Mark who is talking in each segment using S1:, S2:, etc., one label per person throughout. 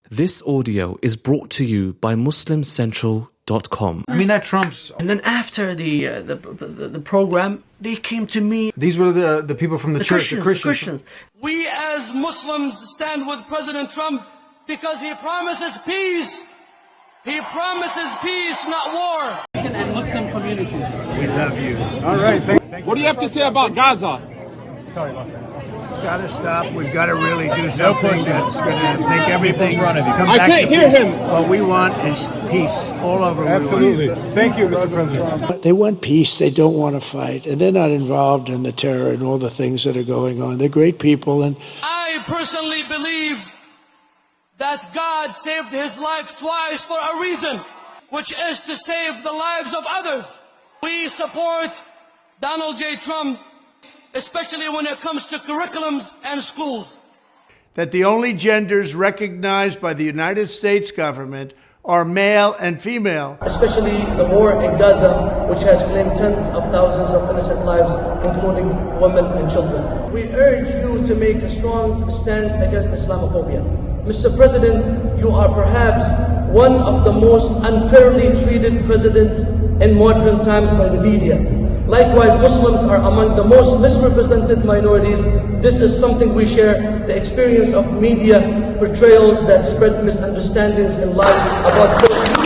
S1: This audio is brought to you by MuslimCentral.com.
S2: I mean, that trumps.
S3: And then after the program, they came to me.
S2: These were the people from the church,
S3: the Christians.
S4: We as Muslims stand with President Trump because he promises peace. He promises peace, not war.
S5: And Muslim communities.
S6: We love you.
S2: All right.
S7: What do you have to say about Gaza?
S6: Got to stop. We've got to really do something that's going to make everything come back.
S7: I can't hear him.
S6: What we want is peace all over.
S2: Absolutely. Thank you, Mr. President.
S8: They want peace. They don't want to fight. And they're not involved in the terror and all the things that are going on. They're great people. And
S4: I personally believe that God saved his life twice for a reason, which is to save the lives of others. We support Donald J. Trump, especially when it comes to curriculums and schools.
S9: That the only genders recognized by the United States government are male and female.
S10: Especially the war in Gaza, which has claimed tens of thousands of innocent lives, including women and children. We urge you to make a strong stance against Islamophobia. Mr. President, you are perhaps one of the most unfairly treated presidents in modern times by the media. Likewise, Muslims are among the most misrepresented minorities. This is something we share, the experience of media portrayals that spread misunderstandings and lies about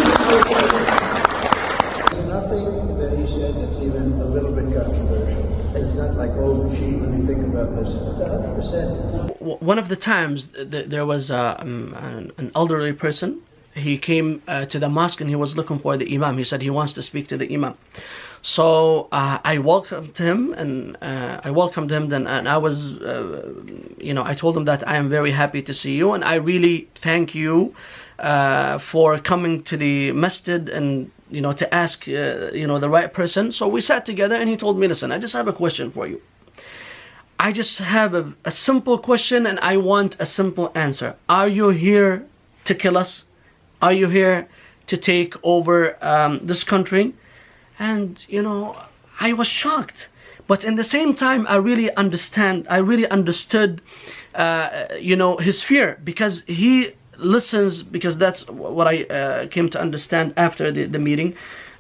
S11: There's nothing that he said that's even a little bit controversial. It's not like, oh, gee, let me think about this. It's 100%.
S3: One of the times, there was an elderly person. He came to the mosque and he was looking for the imam. He said he wants to speak to the imam. So I welcomed him, and I was, I told him that I am very happy to see you, and I really thank you for coming to the masjid and, to ask, the right person. So we sat together and he told me, listen, I just have a question for you. I just have a simple question and I want a simple answer. Are you here to kill us? Are you here to take over this country? And, I was shocked. But in the same time, I really understood, his fear. Because he listens, because that's what I came to understand after the meeting.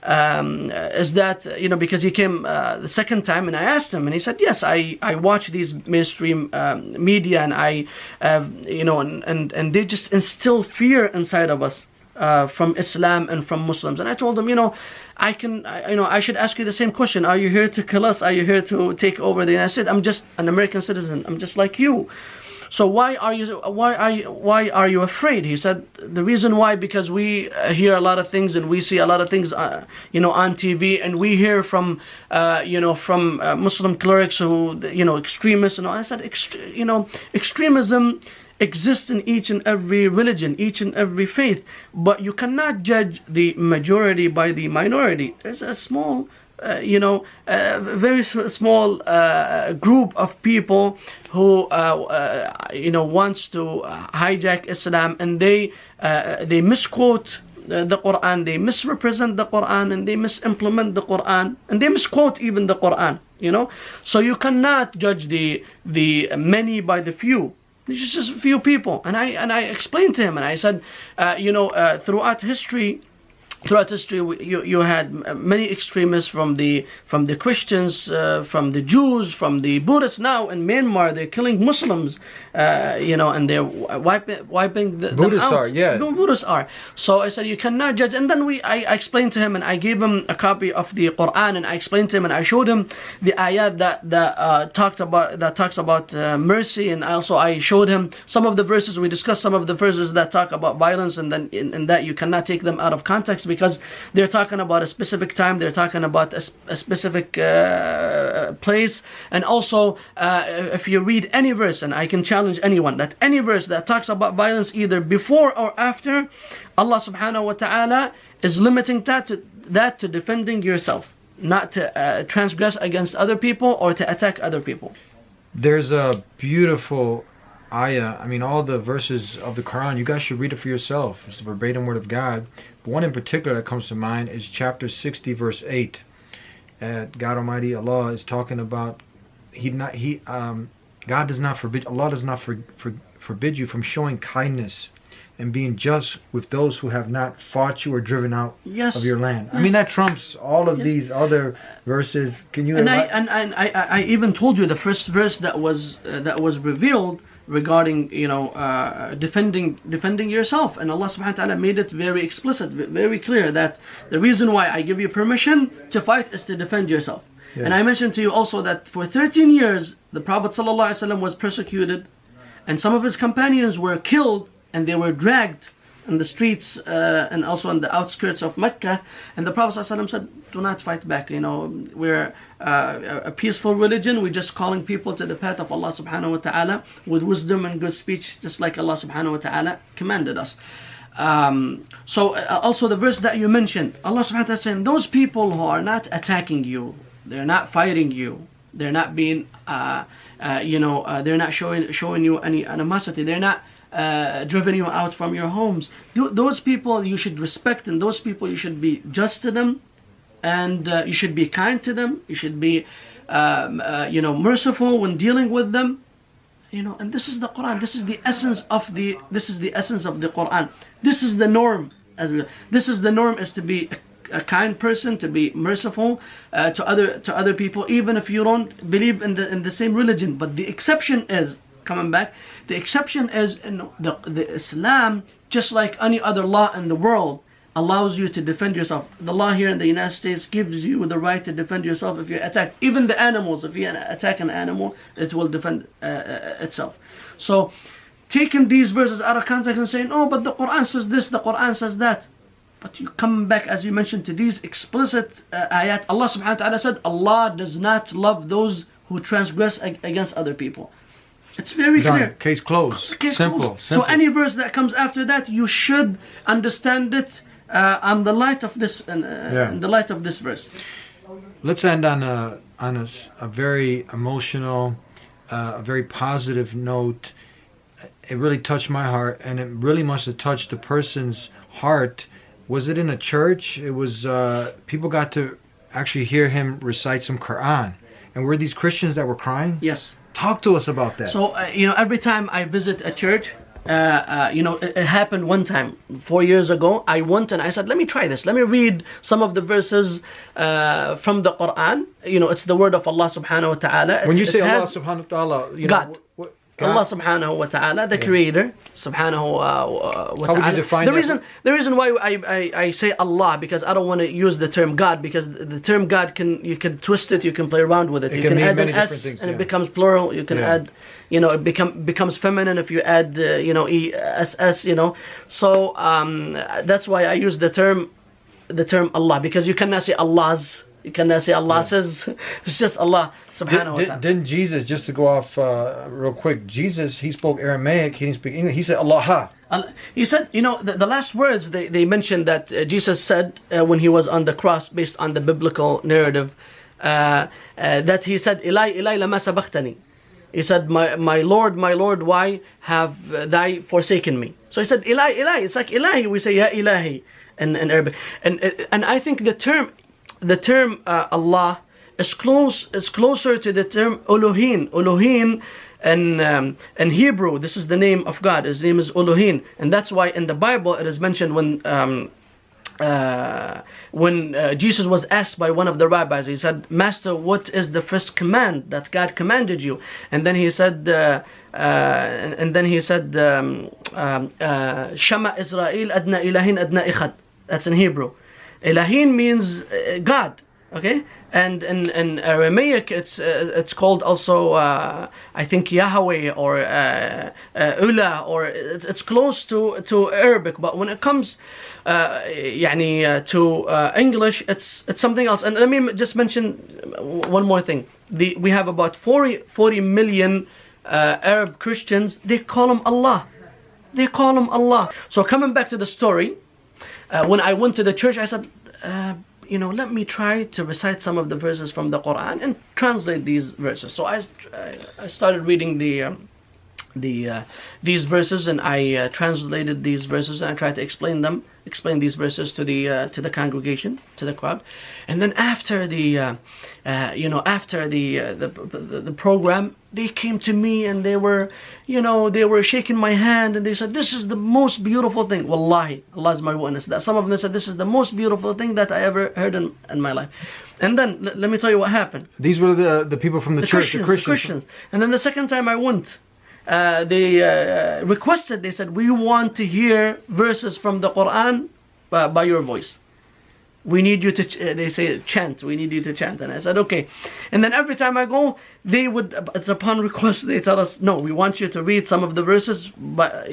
S3: Is that, because he came the second time and I asked him and he said, yes, I watch these mainstream media and I, and they just instill fear inside of us. From Islam and from Muslims. And I told him, I should ask you the same question. Are you here to kill us? Are you here to take over the United States? I'm just an American citizen. I'm just like you. So why are you afraid? He said, the reason why, because we hear a lot of things and we see a lot of things, on TV, and we hear from, from Muslim clerics who, extremists and all. I said, extremism exists in each and every religion, each and every faith, but you cannot judge the majority by the minority. There's a small, very small group of people who, wants to hijack Islam, and they misquote the Quran, they misrepresent the Quran, and they misimplement the Quran, and they misquote even the Quran. So you cannot judge the many by the few. It's just a few people, and I explained to him, and I said, throughout history, you had many extremists from the Christians, from the Jews, from the Buddhists. Now in Myanmar, they're killing Muslims, and they're wiping them out. Buddhists are. So I said, you cannot judge. And then I explained to him, and I gave him a copy of the Quran, and I explained to him, and I showed him the ayat that talks about mercy, and also I showed him some of the verses. We discussed some of the verses that talk about violence, and then in that you cannot take them out of context, because they're talking about a specific time, they're talking about a specific place. And also, if you read any verse, and I can challenge anyone, that any verse that talks about violence either before or after, Allah subhanahu wa ta'ala is limiting that to defending yourself, not to transgress against other people or to attack other people.
S2: There's a beautiful ayah, all the verses of the Quran, you guys should read it for yourself. It's the verbatim word of God. But one in particular that comes to mind is chapter 60, verse 8. God Almighty, Allah is talking about, Allah does not forbid you from showing kindness and being just with those who have not fought you or driven out
S3: Yes.
S2: of your land. I
S3: Yes.
S2: mean, that trumps all of
S3: Yes.
S2: these other verses. Can you?
S3: And I even told you the first verse that was revealed regarding defending yourself, and Allah subhanahu wa ta'ala made it very explicit, very clear, that the reason why I give you permission to fight is to defend yourself.
S2: Yeah.
S3: And I mentioned to you also that for 13 years the Prophet ﷺ was persecuted, and some of his companions were killed, and they were dragged in the streets and also on the outskirts of Mecca. And the Prophet ﷺ said, do not fight back. We're a peaceful religion. We're just calling people to the path of Allah subhanahu wa ta'ala with wisdom and good speech, just like Allah subhanahu wa ta'ala commanded us. So also the verse that you mentioned, Allah subhanahu wa ta'ala saying, those people who are not attacking you, they're not fighting you, they're not being they're not showing you any animosity, they're not driven you out from your homes. Those people you should respect, and those people you should be just to them, and you should be kind to them. You should be merciful when dealing with them. And this is the Quran. This is the essence of the Quran. This is the norm. This is the norm, is to be a kind person, to be merciful to other people, even if you don't believe in the same religion. But the exception is, coming back, the exception is in the Islam, just like any other law in the world, allows you to defend yourself. The law here in the United States gives you the right to defend yourself if you're attacked. Even the animals, if you attack an animal, it will defend itself. So taking these verses out of context and saying, oh, but the Quran says this, the Quran says that. But you come back, as you mentioned, to these explicit ayat. Allah subhanahu wa ta'ala said, Allah does not love those who transgress against other people. It's very clear.
S2: Case closed. Simple.
S3: So any verse that comes after that, you should understand it on the light of this, in the light of this verse.
S2: Let's end on a very emotional, a very positive note. It really touched my heart, and it really must have touched the person's heart. Was it in a church? It was, people got to actually hear him recite some Quran. And were these Christians that were crying?
S3: Yes.
S2: Talk to us about that.
S3: So, every time I visit a church, it happened one time, 4 years ago. I went and I said, let me try this. Let me read some of the verses from the Quran. It's the word of Allah subhanahu wa ta'ala.
S2: When you say Allah subhanahu wa ta'ala,
S3: God. Allah subhanahu wa ta'ala, the creator, subhanahu wa ta'ala.
S2: How would you define
S3: the reason why I say Allah, because I don't want to use the term God, because the term God you can twist it, you can play around with it. You can add an S and it becomes plural. You can add, it becomes feminine if you add, ESS, So that's why I use the term Allah, because you cannot say Allah's. You cannot say Allah says. It's just Allah subhanahu wa ta'ala.
S2: Didn't Jesus, just to go off real quick, Jesus, he spoke Aramaic, he didn't speak English. He said Allah.
S3: He said, the last words they mentioned that Jesus said when he was on the cross, based on the biblical narrative, that he said, Ilai lama sabaqtani. He said, my Lord, why have thou forsaken me? So he said, Ilai. It's like Ilahi. We say, Ya Ilahi in Arabic. And I think the term Allah is closer to the term Elohim. Elohim in Hebrew, this is the name of God. His name is Elohim, and that's why in the Bible it is mentioned when Jesus was asked by one of the rabbis. He said, Master, what is the first command that God commanded you? And then he said, Shama Israel adna ilahin adna ikhad. That's in Hebrew. Elohim means God, okay? And in Aramaic, it's called also, I think, Yahweh or Ula, or it's close to Arabic. But when it comes, to English, it's something else. And let me just mention one more thing. We have about 40 million Arab Christians. They call him Allah. So coming back to the story. When I went to the church, I said, let me try to recite some of the verses from the Quran and translate these verses. So I started reading the these verses, and I translated these verses, and I tried to explain these verses to the congregation, to the crowd. And then after the program, they came to me and they were shaking my hand, and they said, "This is the most beautiful thing." Wallahi, Allah is my witness, that some of them said, "This is the most beautiful thing that I ever heard in my life." And then let me tell you what happened.
S2: These were the people from the church, the
S3: Christians. And then the second time I went, they requested, they said, "We want to hear verses from the Quran by your voice. We need you to," they say, "chant. We need you to chant." And I said, "Okay." And then every time I go, they would, it's upon request, they tell us, "No, we want you to read some of the verses, but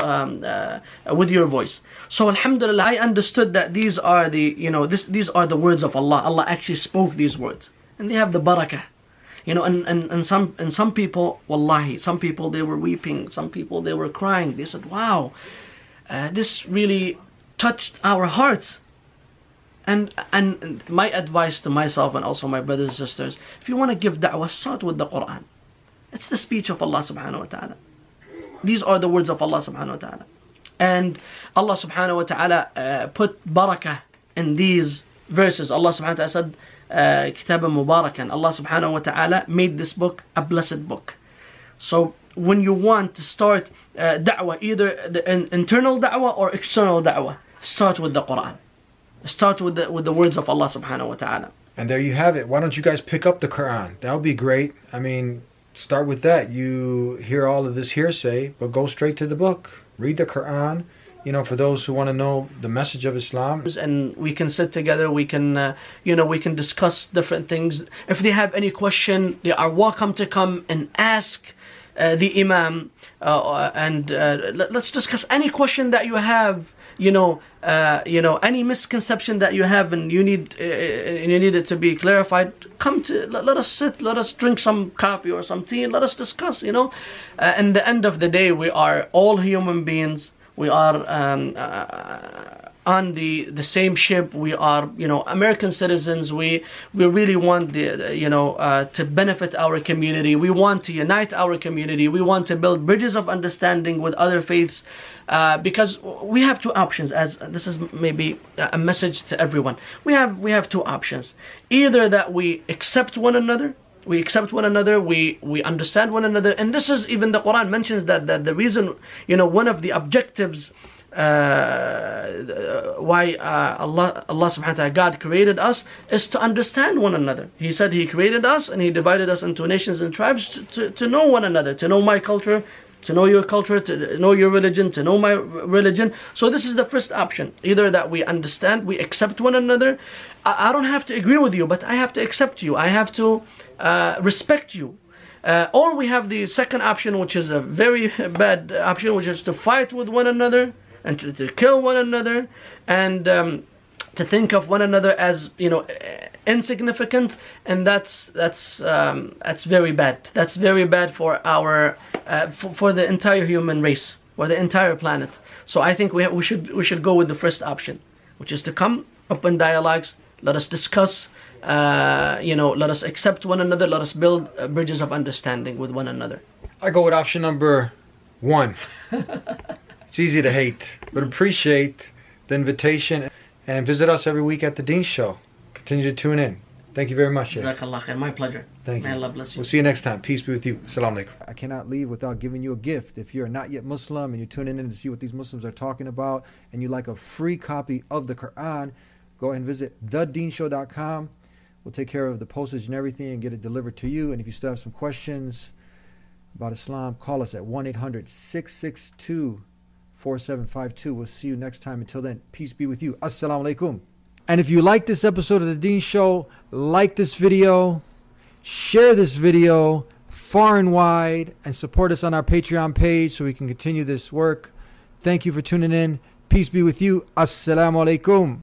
S3: with your voice." So Alhamdulillah, I understood that these are these are the words of Allah. Allah actually spoke these words, and they have the barakah. And some people, wallahi, some people, they were weeping, some people, they were crying. They said, "Wow, this really touched our hearts." And my advice to myself and also my brothers and sisters, if you want to give da'wah, start with the Quran. It's the speech of Allah subhanahu wa ta'ala. These are the words of Allah subhanahu wa ta'ala. And Allah subhanahu wa ta'ala put barakah in these verses. Allah subhanahu wa ta'ala said, Kitaban Mubarakan. Allah subhanahu wa ta'ala made this book a blessed book. So when you want to start da'wah, either the internal da'wah or external da'wah, start with the Quran. Start with the words of Allah subhanahu wa ta'ala.
S2: And there you have it. Why don't you guys pick up the Quran? That would be great. I mean, start with that. You hear all of this hearsay, but go straight to the book. Read the Quran. For those who want to know the message of Islam.
S3: And we can sit together, we can discuss different things. If they have any question, they are welcome to come and ask the Imam, and let's discuss any question that you have, any misconception that you have and you need it to be clarified. Let us sit, let us drink some coffee or some tea, and let us discuss, and the end of the day, we are all human beings. We are on the same ship. We are, American citizens. We really want to benefit our community. We want to unite our community. We want to build bridges of understanding with other faiths, because we have two options. As this is maybe a message to everyone, we have two options. Either that we accept one another. We understand one another, and this is even the Quran mentions that the reason, one of the objectives why Allah subhanahu wa ta'ala, God created us, is to understand one another. He said He created us and He divided us into nations and tribes to know one another, to know my culture, to know your culture, to know your religion, to know my religion. So this is the first option. Either that we understand, we accept one another. I don't have to agree with you, but I have to accept you. I have to respect you. Or we have the second option, which is a very bad option, which is to fight with one another and to kill one another, and to think of one another as insignificant, and that's very bad. That's very bad for our for the entire human race, or the entire planet. So I think we should go with the first option, which is to come open dialogues. Let us discuss. Let us accept one another. Let us build bridges of understanding with one another.
S2: I go with option number 1. It's easy to hate, but appreciate the invitation and visit us every week at the Deen Show. Continue to tune in. Thank you very much.
S3: Jazakallah khair. My pleasure.
S2: Thank you.
S3: May Allah bless you.
S2: We'll see you next time. Peace be with you. Assalamu alaikum.
S12: I cannot leave without giving you a gift. If you're not yet Muslim and you're tuning in to see what these Muslims are talking about, and you like a free copy of the Quran, go ahead and visit thedeenshow.com. We'll take care of the postage and everything and get it delivered to you. And if you still have some questions about Islam, call us at 1-800-662-4752. We'll see you next time. Until then, peace be with you. Assalamu alaikum. And if you like this episode of The Deen Show, like this video, share this video far and wide, and support us on our Patreon page so we can continue this work. Thank you for tuning in. Peace be with you. Assalamu alaikum.